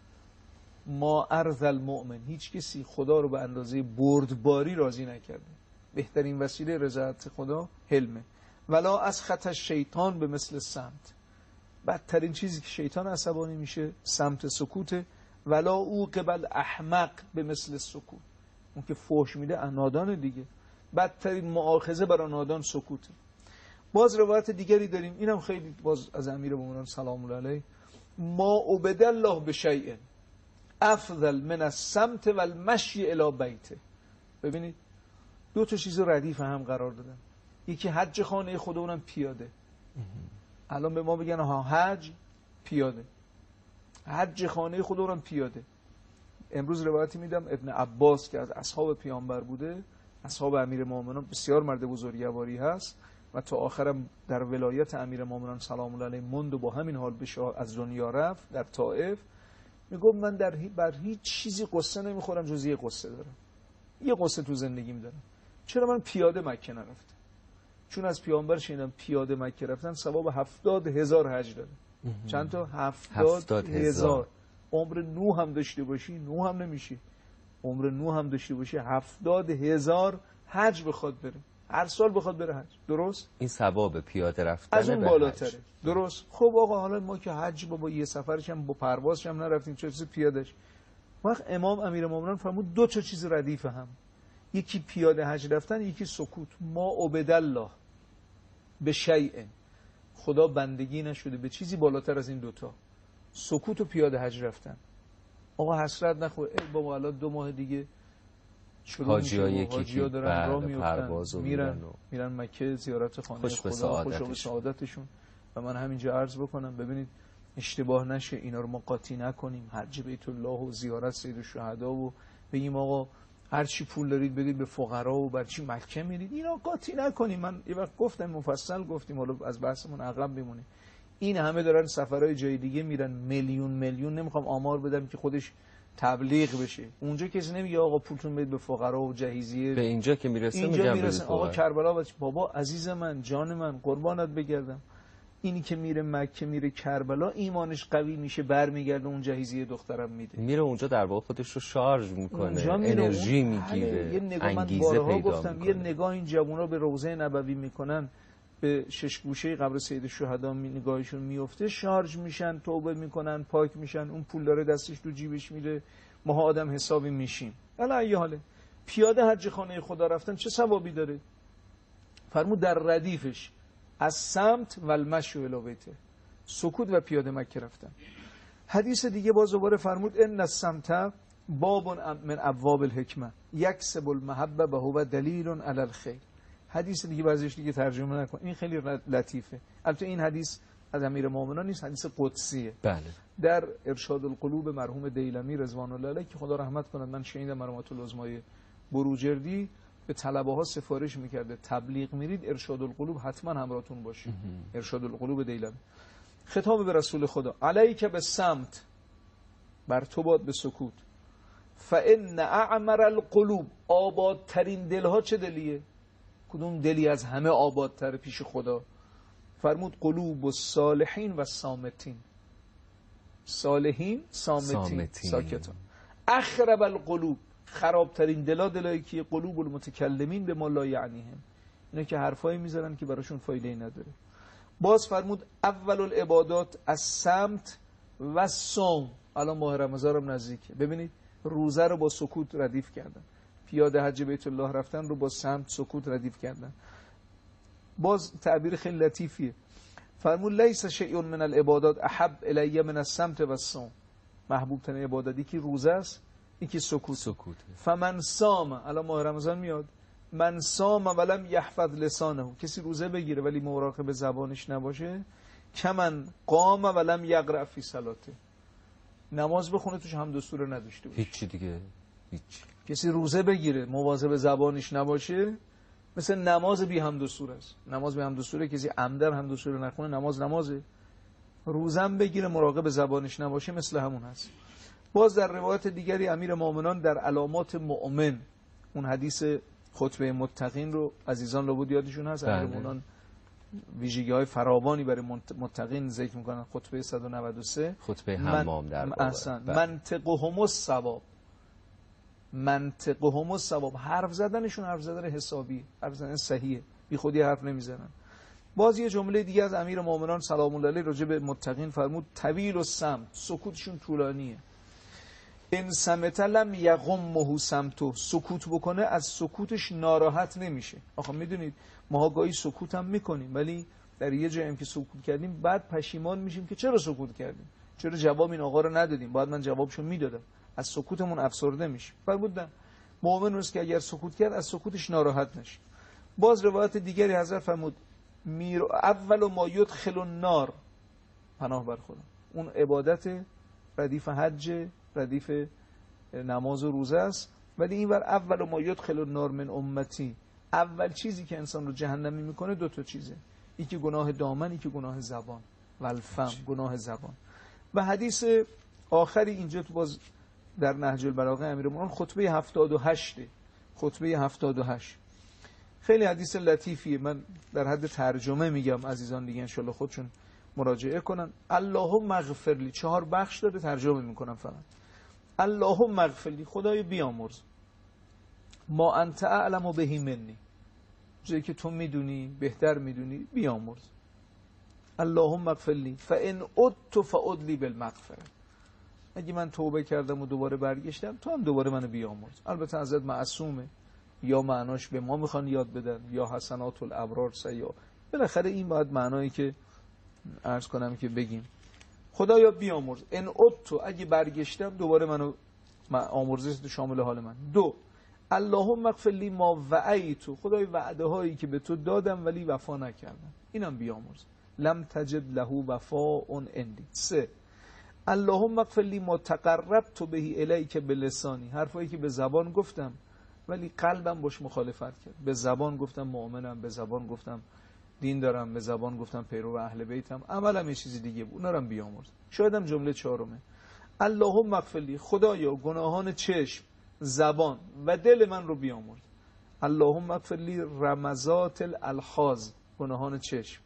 ما ارض المؤمن، هیچ کسی خدا رو به اندازه بردباری راضی نکرده. بهترین وسیله رضایت خدا حلمه. ولا از خط شیطان به مثل سمت، بدترین چیزی که شیطان عصبانی میشه سمت سکوته. ولا او قبل احمق به مثل سکوت، اون که فحش میده نادان دیگه، بدترین مؤاخذه برای نادان سکوته. باز روایت دیگری داریم، اینم خیلی باز از امیر مومنان سلام الله علیه، ما عبد الله بشیء افضل من الصمت والمشی الی بیته. ببینید دو تا چیز ردیف هم قرار دادن، یکی حج خانه خدا، اونم پیاده. الان به ما بگن ها حج پیاده، حج خانه خدا اونم پیاده. امروز روایتی میدم ابن عباس که از اصحاب پیامبر بوده، اصحاب امیر مومنان، بسیار مرد بزرگواری هست و تا آخرم در ولایت امیر مومنان سلام الله علیه موند و با همین حال به از دنیا رفت در طائف. میگم من در هی بر هیچ چیزی قصه نمیخورم جز یه قصه دارم، یه قصه تو زندگیم دارم. چرا من پیاده مکه نرفتم؟ چون از پیامبر شنیدم پیاده مکه رفتن ثواب هفتاد هزار حج داره. چند تا؟ هفتاد هزار. عمر نوح هم داشته باشی، نوح هم نمیشی. عمر نوح هم داشته باشی، هفتاد هزار حج بخواد بره، هر سال بخواد بره حج. درست؟ این ثواب پیاده رفتن از اون بالاتره. درست؟ خب آقا حالا ما که حج با, با یه سفرش هم با پروازش هم نرفتیم، چه چیز پیادهش. وقت امام امیر مومنان فرمود دو تا چیز ردیف هم، یکی پیاده حج رفتن، یکی سکوت. ما عبد الله به شیء، خدا بندگی نشده به چیزی بالاتر از این دوتا، سکوت و پیاده حج رفتن. آقا حسرت نخور، ای بابا الان دو ماه دیگه حاجیایی که حاجی‌ها دارن راه میفتن میرن میرن مکه زیارت خانه خدا، خوش به سعادتشون. و من همینجا عرض بکنم ببینید اشتباه نشه اینا رو ما قاطی نکنیم، حج بیت الله و زیارت سید الشهدا و بگیم آقا هر چی پول دارید بدید به فقرا و بر چی مکه میرید، اینا قاطی نکنیم. من یه وقت گفتم مفصل گفتیم، حالا از بحثمون عقب بمونیم. این همه دارن سفرهای جای دیگه میرن، میلیون میلیون، نمیخوام آمار بدم که خودش تبلیغ بشه. اونجا کسی نمیگه آقا پولتون بدید به فقرا و جهیزیه. به اینجا که میرسه اینجا میگم میرسه آقا کربلا بچ بابا عزیز من جان من قربانت بگردم. اینی که میره مکه میره کربلا ایمانش قوی میشه، برمیگرده اون جهیزیه دخترم میده، میره اونجا در واقع خودش رو شارژ میکنه، انرژی اون... میگیره، یه نگاه انگیزه من پیدا گفتم میکنه. یه نگاه این جوونا به روضه نبوی میکنن، به شش گوشه قبر سید الشهدا می نگاهشون میفته، شارژ میشن، توبه میکنن، پاک میشن، اون پول داره دستش تو جیبش میره، ما آدم حسابی میشیم. حالا ای حاله پیاده حج خانه خدا رفتن چه ثوابی داره؟ فرمود در ردیفش از سمت و المشی الی بیته، سکوت و پیاده مکه رفتن. حدیث دیگه باز دوباره فرمود ان السمت باب من ابواب الحکمه یکسب المحبه و هو دلیل علی الخیر. حدیث دیگه بعضیش دیگه ترجمه نکن، این خیلی لطیفه. البته این حدیث از امیرالمومنین نیست، حدیث قدسیه. بله. در ارشاد القلوب مرحوم دیلمی رضوان الله علیه که خدا رحمت کنه، من شنیدم مرحومت العظمای بروجردی به طلبه ها سفارش میکرده تبلیغ میرید ارشاد القلوب حتما همراهتون باشه. ارشاد القلوب دیلمی. خطاب به رسول خدا علیک به سمت، بر تو باد به سکوت. فان اعمر القلوب، آبادترین دلها چه دلیه؟ کدوم دلی از همه آبادتر پیش خدا؟ فرمود قلوب الصالحین و الصامتین. صالحین صامتین, صامتین. ساکتان. اخرب القلوب، خرابترین دلا دلایی که قلوب المتکلمین به ما لا یعنیهم، اینا که حرفایی میذارن که براشون فایده نداره. باز فرمود اول العبادات الصمت و الصوم. الان ماه رمضان هم نزدیکه، ببینید روزه رو با سکوت ردیف کردن، پیاده حج بیت الله رفتن رو با صمت سکوت ردیف کردن. باز تعبیر خیلی لطیفیه، فرمود لیس شیء من العبادات احب الی من الصمت و الصوم. محبوب ترین عبادتی که روزه است، این که سکوت. سکوت. فمن صام، الان ماه رمضان میاد، من صام ولم یحفظ لسانه، کسی روزه بگیره ولی مراقب زبانش نباشه، کمن قام ولم یقرأ فی صلاته، نماز بخونه توش حمد و سوره نداشته باشه، هیچ دیگه هیچ. کسی روزه بگیره مواظب زبانش نباشه، مثل نماز بی حمد و سوره است. نماز بی حمد و سوره کسی عمدن حمد و سوره نخونه نماز نمازه. روزم بگیره مراقب زبانش نباشه مثل همون هست. باز در روایت دیگری امیر مومنان در علامات مؤمن، اون حدیث خطبه متقین رو عزیزان لابد یادشون هست، امیر مومنان ویژگی های فراوانی برای متقین ذکر میکنن. خطبه صد و نود و سه خطبه حمام در واقع منطقهم الصواب، منطقهم الصواب، حرف زدنشون حرف زدن حسابی، حرف زدن صحیحه، بی خودی حرف نمیزنن. باز یه جمله دیگه از امیر مومنان سلام الله علیه راجع به متقین فرمود طویل الصمت، سکوتشون طولانیه. ان سمت لم یغمه صمتو، سکوت بکنه از سکوتش ناراحت نمیشه. آخه میدونید ما گاهی سکوت هم میکنیم ولی در یه جایی هم که سکوت کردیم بعد پشیمان میشیم که چرا سکوت کردیم، چرا جواب این آقا رو ندادیم، باید من جوابشو میدادم، از سکوتمون افسرده میشیم. فرمودن مؤمن است که اگر سکوت کرد از سکوتش ناراحت نشه. باز روایت دیگری حضرت فرمود میر اول ما یدخل النار، پناه بر خدا، اون عبادت ردیف حج ردیف نماز و روزه است، ولی این ور اول ما یدخل النار من امتی، اول چیزی که انسان رو جهنمی میکنه دو تا چیزه، یکی گناه دامن، یکی گناه زبان و الفم، گناه زبان. و حدیث آخری اینجا تو باز در نهج البلاغه امیرالمومنین خطبه هفتاد و هشت، خطبه هفتاد و هشت خیلی حدیث لطیفیه، من در حد ترجمه میگم، عزیزان دیگه انشالله خودشون مراجعه کنن. اللهم اغفر لی، چهار بخش داره ترجمه میکنم فقط. اللهم اغفر لی، خدای بیامرز، ما انت اعلم بهی منی، چیزی که تو میدونی بهتر میدونی بیامرز. اللهم اغفر لی فان عدت فعد لی بالمغفره، اگه من توبه کردم و دوباره برگشتم تو هم دوباره منو بیامرز. البته حضرت معصومه، یا معناش به ما میخوان یاد بدن یا حسنات الابرار سیا، بالاخره این باید معنایی که عرض کنم که بگیم. خدایا بیامرز، ان عدت، اگه برگشتم دوباره منو آمرزش تو شامل حال من. دو، اللهم اغفر لی ما وعیت، خدای وعده هایی که به تو دادم ولی وفا نکردم اینم بیامرز. لم تجد له وفاء عندی. سه، اللهم اغفر لی ما تقربت به الیک بلسانی، حرفایی که به زبان گفتم ولی قلبم باش مخالفت کرد. به زبان گفتم مؤمنم، به زبان گفتم دین دارم، به زبان گفتم پیرو اهل بیتم، عملم یه چیزی دیگه بود، اونا رو بیامرز. شایدم جمله چهارمه، اللهم اغفر لی، خدایا گناهان چشم، زبان و دل من رو بیامرز. اللهم اغفر لی رمزات الالفاظ، گناهان چشم،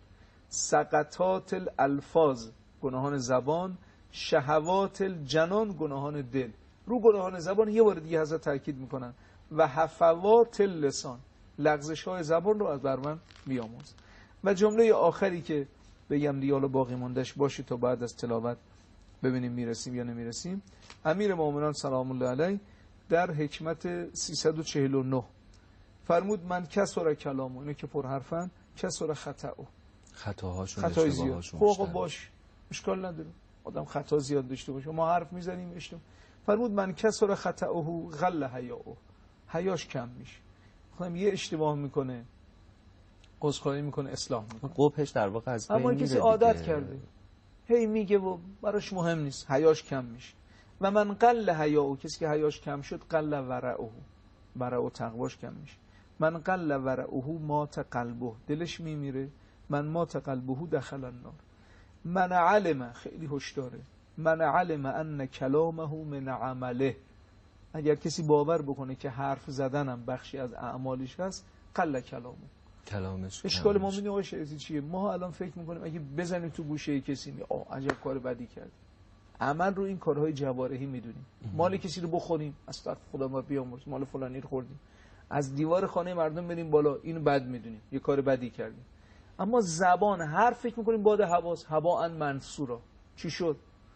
سقطات الالفاظ، گناهان زبان، شهوات الجنان، گناهان دل. رو گناهان زبان یه بار دیگه حضرت تاکید میکنن و حفوات اللسان، لغزش های زبان رو از بر من بیامرز. و جمله آخری که بگم دیگه حالا باقی موندهش باشه تا بعد از تلاوت ببینیم میرسیم یا نمیرسیم. امیر مومنان سلام الله علیه در حکمت سیصد و چهل و نه فرمود من کسر کلامو، اینو که پر حرفن، کسر خطاو، خطاهاشون خطای زیاد. خب باش اشکال نداره آدم خطا زیاد داشته باشه، ما حرف میزنیم اشتباه. فرمود من کسر خطاو غل حیاء، حیاش کم میشه. خودم یه اشتباه میکنه عذرخواهی میکنه اصلاح میکنه، قبحش در واقع از بین اما میره کسی دیگه. عادت کرده هی میگه و براش مهم نیست، حیاش کم میشه. و من قل حیاء، کسی که حیاش کم شد قل ورعه، ورع و تقواش کم میشه. من قل ورعه مات قلبه، دلش میمیره. من مات قلبه دخل النار. من علم، خیلی هوشیاره، من علم ان کلامه من عمله، اگر کسی باور بکنه که حرف زدنم بخشی از اعمالش هست، قل کلامه، کلامش. اشکال ما میدونیم آقای شریعتی چیه؟ ما الان فکر میکنیم اگه بزنیم تو گوشه کسی می آه عجب کار بدی کرد. عمل رو این کارهای جوارحی میدونیم. مال کسی رو بخوریم، استغفر خدا ما بیامرز، مال فلانی رو خوردیم، از دیوار خانه مردم بریم بالا، اینو بد میدونیم، یه کار بدی کردیم. اما زبان حرف فکر میکنیم باد حواس، هواء منصورا. چی شد؟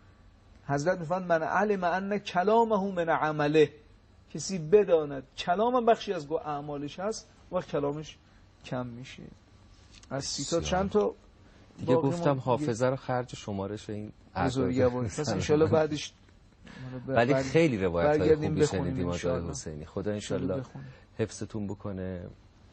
حضرت میفرماند من علم ان کلامه من عمله، کسی بداند کلام بخشی از اعمالش هست و کلامش کم میشه. از سی تا چند تا دیگه گفتم حافظه رو خرج شمارش این بزرگه بود. پس انشالله بعدش ولی خیلی روایت های خوبی شنیدیم آقای حسینی. خدا انشالله حفظتون بکنه.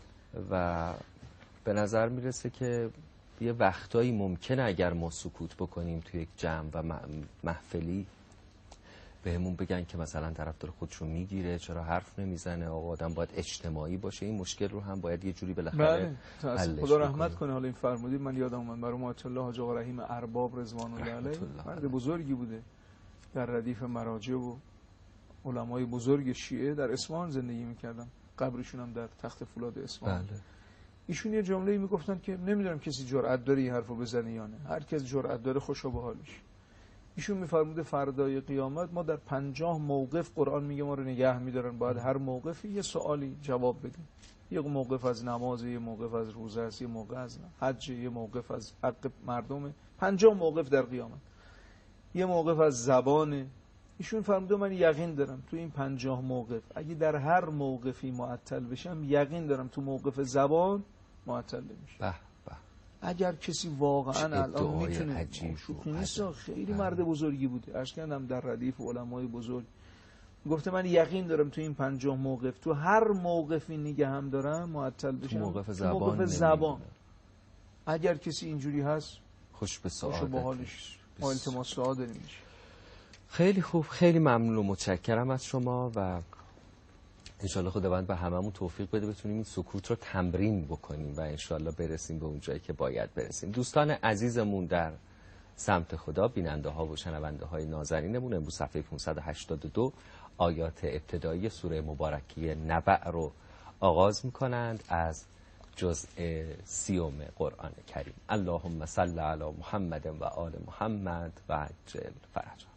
و به نظر میرسه که یه وقتایی ممکنه اگر ما سکوت بکنیم توی یک جمع و محفلی بهمون بگن که مثلا طرفدار خودشو میگیره، چرا حرف نمیزنه، آقا آدم باید اجتماعی باشه. این مشکل رو هم باید یه جوری بالاخره حلش خدا رحمت کنه. حالا این فرمودید من یادم اومد مرحوم آیت الله حاج آقا رحیم ارباب رضوان الله علیه، مرد بزرگی بوده، در ردیف مراجع و علمای بزرگ شیعه در اصفهان زندگی میکردن، قبرشون هم در تخت فولاد اصفهان. بله. ایشون یه جمله‌ای میگفتن که نمیدونم کسی جرأت داره این حرفو بزنه یا نه، هر کس جرأت داره خوشا به حالش. ایشون میفرموده فردای قیامت ما در پنجاه موقف قرآن میگه ما رو نگه میدارن، باید هر موقفی یه سوالی جواب بدیم. یه موقف از نماز، یه موقف از روزه است، یه موقف از حج، یه موقف از حق مردم. پنجاه موقف در قیامت. یه موقف از زبانه. ایشون فرموده من یقین دارم تو این پنجاه موقف اگه در هر موقفی معطل بشم، یقین دارم تو موقف زبان معطل نمیشه. به به. اگر کسی واقعا الان میتونه، شوخی نیست، خیلی مرد بزرگی بوده، عرض کردم در ردیف علمای بزرگ، گفته من یقین دارم تو این پنجاه موقف تو هر موقفی نگه هم دارم معطل بشم، موقف زبان, موقف زبان. اگر کسی اینجوری هست خوش به سعادتش، خوش به حالش، ما التماس دعا داریم. خیلی خوب، خیلی ممنون و متشکرم از شما و انشالله خداوند به هممون توفیق بده بتونیم این سکوت رو تمرین بکنیم و انشالله برسیم به اون جایی که باید برسیم. دوستان عزیزمون در سمت خدا، بیننده ها و شنونده های نازنینمون، امروز صفحه پانصد و هشتاد و دو آیات ابتدایی سوره مبارکه نبأ رو آغاز میکنند از جزء سیوم قرآن کریم. اللهم صل علی محمد و آل محمد و عجل فرجهم.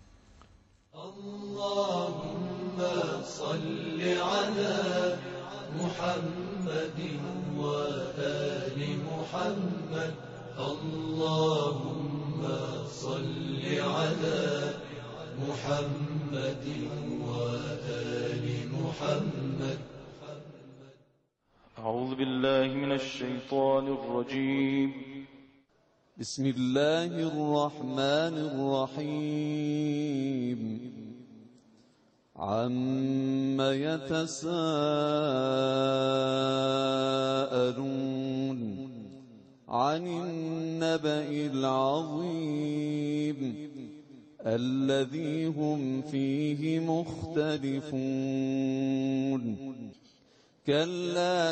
اللهم صل على محمد وآل محمد. اللهم صل على محمد وآل محمد. أعوذ بالله من الشيطان الرجيم. بسم الله الرحمن الرحيم. عَمَّ يَتَسَاءَلُونَ عَنِ النَّبَإِ الْعَظِيمِ الَّذِي هُمْ فِيهِ مُخْتَلِفُونَ كَلَّا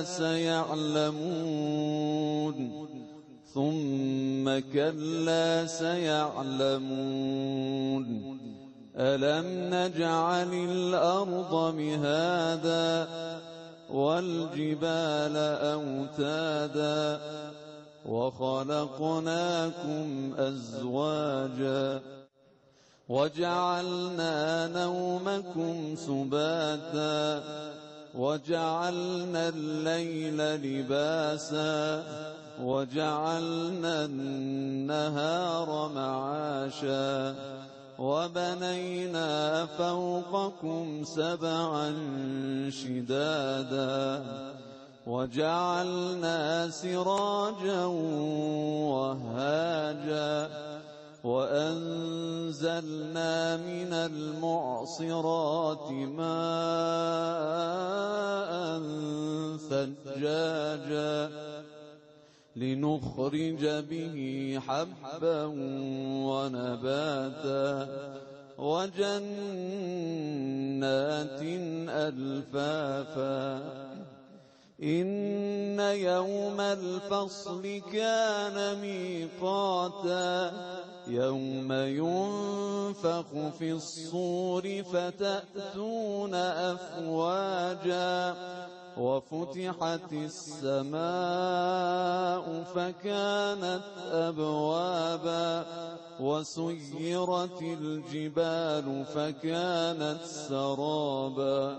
سَيَعْلَمُونَ ثُمَّ كَلَّا سَيَعْلَمُونَ أَلَمْ نَجْعَلِ الْأَرْضَ مِهَادًا وَالْجِبَالَ أَوْتَادًا وَخَلَقْنَاكُمْ أَزْوَاجًا وَجَعَلْنَا نَوْمَكُمْ سُبَاتًا وَجَعَلْنَا اللَّيْلَ لِبَاسًا وَجَعَلْنَا النَّهَارَ مَعَاشًا وَبَنَيْنَا فَوْقَكُمْ سَبْعًا شِدَادًا وَجَعَلْنَا سِرَاجًا وَهَّاجًا وَأَنزَلْنَا مِنَ الْمُعْصِرَاتِ مَاءً ثَجَّاجًا لِنُخْرِجَ بِهِ حَبًّا وَنَبَاتًا وَجَنَّاتٍ أَلْفَافًا إِنَّ يَوْمَ الْفَصْلِ كَانَ مِيقَاتًا يَوْمَ يُنفَخُ فِي الصُّورِ فَتَأْتُونَ أَفْوَاجًا وَفُتِحَتِ السَّمَاءُ فَكَانَتْ أَبْوَابًا وَسُيِّرَتِ الْجِبَالُ فَكَانَتْ سَرَابًا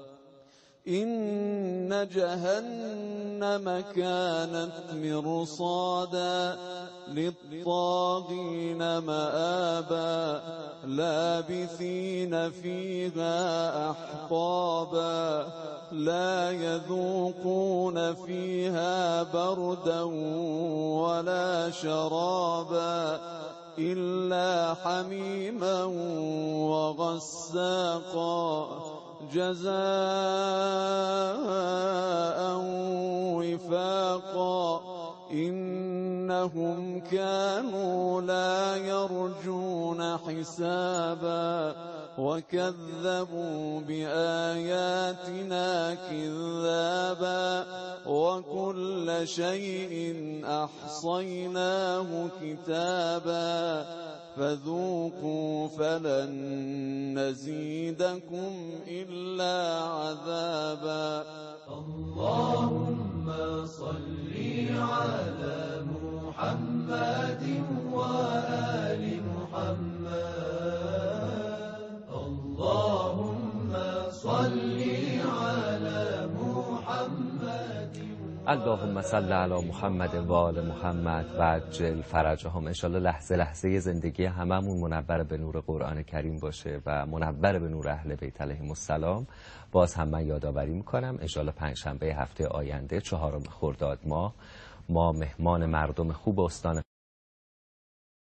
إِنَّ جَهَنَّمَ كَانَتْ مِرْصَادًا لِلطَّاغِينَ مَآبًا لَابِثِينَ فِيهَا أَحْقَابًا لَا يَذُوقُونَ فِيهَا بَرْدًا وَلَا شَرَابًا إِلَّا حَمِيمًا وَغَسَّاقًا جَزَاءً وِفَاقًا إِنَّهُمْ كَانُوا لَا يَرْجُونَ حِسَابًا وَكَذَّبُوا بِآيَاتِنَا كِذَّابًا وَكُلَّ شَيْءٍ أَحْصَيْنَاهُ كِتَابًا فَذُوقُوا فَلَن نَّزِيدَكُمْ إِلَّا عَذَابًا اللهم صل على محمد وآل محمد اللهم صل على محمد اللهم صل علی محمد و آل محمد و عجل فرجهم. انشالله لحظه لحظه زندگی هممون منور به نور قرآن کریم باشه و منور به نور اهل بیت علیهم السلام. باز هم من یادآوری میکنم انشالله پنجشنبه هفته آینده چهارم خرداد ماه ما مهمان مردم خوب استان